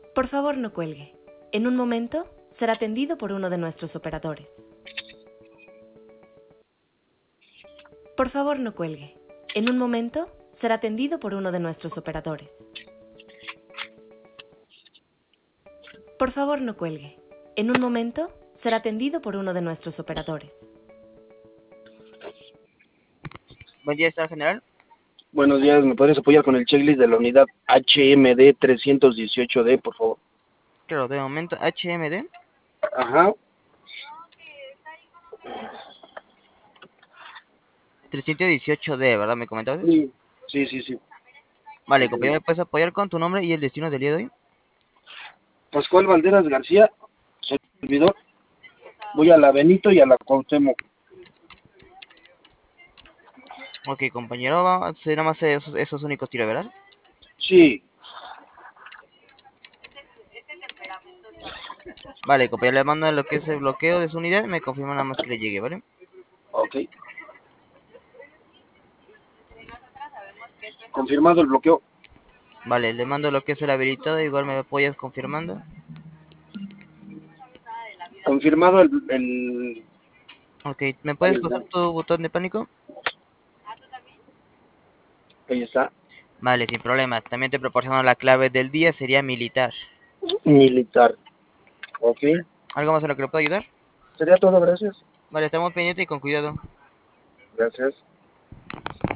Por favor, no cuelgue. En un momento será atendido por uno de nuestros operadores. Por favor, no cuelgue. En un momento será atendido por uno de nuestros operadores. Por favor, no cuelgue. En un momento será atendido por uno de nuestros operadores. Buen día, ¿está general? Buenos días, ¿me podrías apoyar con el checklist de la unidad HMD 318D, por favor? Claro, de momento HMD Ajá. 318D, ¿verdad? ¿Me comentabas? Sí, sí, sí, sí. Vale, compañero, ¿me puedes apoyar con tu nombre y el destino del día de hoy? Pascual Valderas García, servidor. Voy a la Benito y a la Cuauhtémoc. Ok, compañero, vamos a hacer nada más esos únicos tiros, ¿verdad? Sí, Vale, compañero, le mando lo que es el bloqueo de su unidad, me confirma nada más que le llegue, ¿vale? ok. Confirmado el bloqueo. Vale, le mando lo que es el habilitado, igual me apoyas confirmando. Confirmado el... Ok, ¿me Ahí puedes pasar está. tu botón de pánico? Ahí está. Vale, sin problema. También te proporciono la clave del día, sería militar. Militar. Ok. ¿Algo más en lo que le puedo ayudar? Sería todo, gracias. Vale, estamos pendientes y con cuidado. Gracias.